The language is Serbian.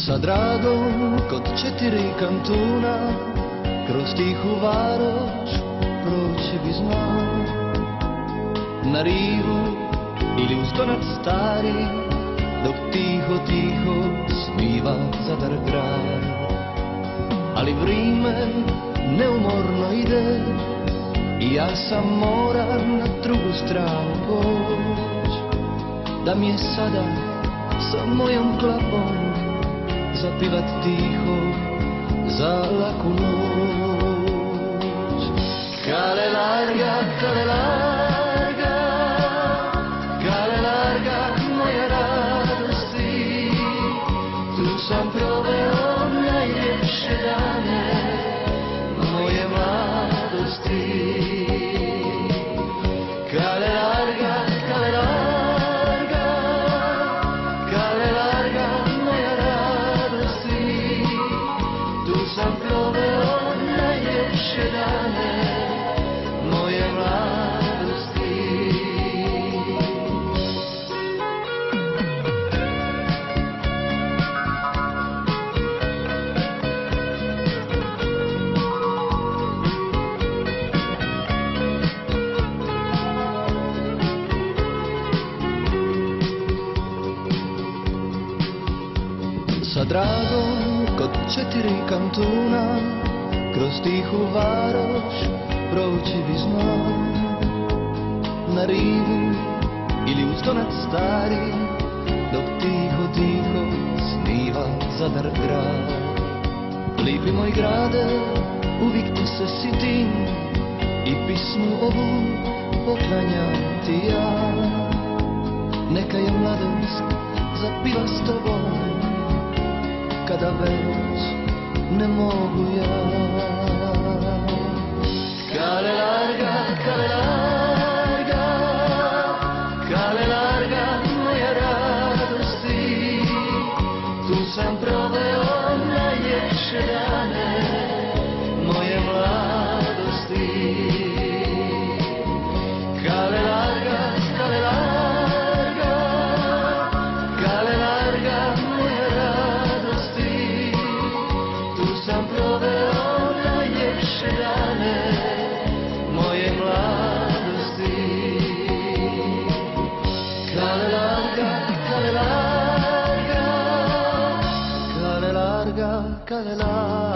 Sa dragom kod 4 kantuna, kroz tihu varoš proći bi znao. Na rivu ili uz donac stari, dok tiho, tiho sniva Zadar grad. Ali vrime neumorno ide i ja sam moram na drugu stranu poć. Da mi je sada sa mojom klapom zapivat tiho za laku noć. Kale larga, kale larga, kale larga moje radosti, tu sam proveo najljepše dane moje mladosti. Kale larga, kale larga, kale larga moje radosti, tu sam proveo najljepše dane moje mladosti. Sa dragom kod 4 kantuna, kroz tihu varoš proći bi znao. Na rivu ili uz donac stari, dok tiho, tiho sniva Zadar grad. Lipi moj grade, uvijek ti se sitim i pismu ovu poklanjam ti ja. Neka je mladost zapiva s tobom, kada već ne mogu ja. Kale larga, kale larga, kale larga moje radosti, tu sam proveo najljepše dane moje mladosti. Kale larga, kale larga, kale larga moje radosti, tu sam proveo najljepše dane moje mladosti. Kale larga, kale larga, kale larga, kale larga.